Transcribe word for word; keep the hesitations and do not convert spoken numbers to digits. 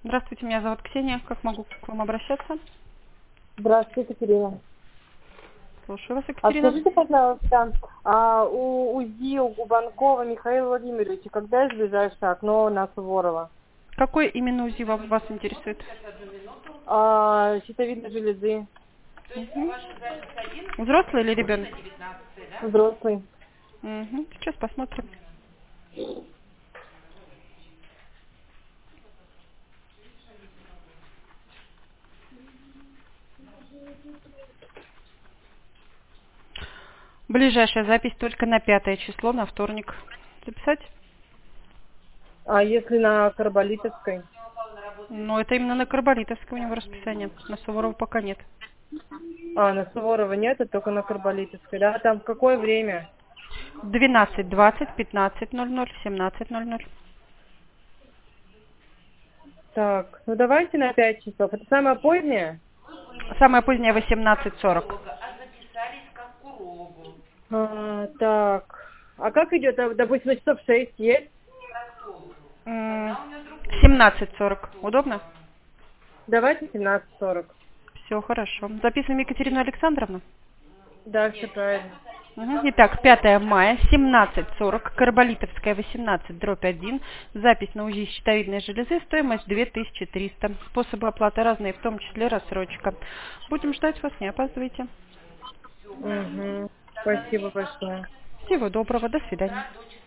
Здравствуйте, меня зовут Ксения. Как могу к вам обращаться? Здравствуйте, Екатерина. Слушаю вас, А Екатерина. скажите, пожалуйста, а у УЗИ у Губанкова Михаила Владимировича, когда есть ближайшее окно на Суворова? Какой именно УЗИ вам- вас интересует? А, щитовидной железы. Мгм. Взрослый или ребенок? Взрослый. Мгм. Сейчас посмотрим. Ближайшая запись только на пятое число, на вторник. Записать? А если на Карболитовской? Ну, это именно на Карболитовской у него расписание. На Суворова пока нет. А, на Суворова нет, а только на Карболитовской, да? Там в какое время? двенадцать двадцать, пятнадцать ноль ноль, семнадцать ноль ноль. Так, ну давайте на пять часов. Это самое позднее? Самое позднее восемнадцать сорок. А, так, а как идет, а, допустим, на часов шесть есть? М, семнадцать сорок. Удобно? Давайте семнадцать сорок. Все хорошо. Записываем Екатерину Александровну. Да, все правильно. Мгм. Итак, пятое мая, семнадцать сорок, Карболитовская, восемнадцать, дробь один. Запись на УЗИ щитовидной железы, стоимость две тысячи триста. Способы оплаты разные, в том числе рассрочка. Будем ждать вас, не опаздывайте. Угу. Спасибо большое. Всего доброго, до свидания.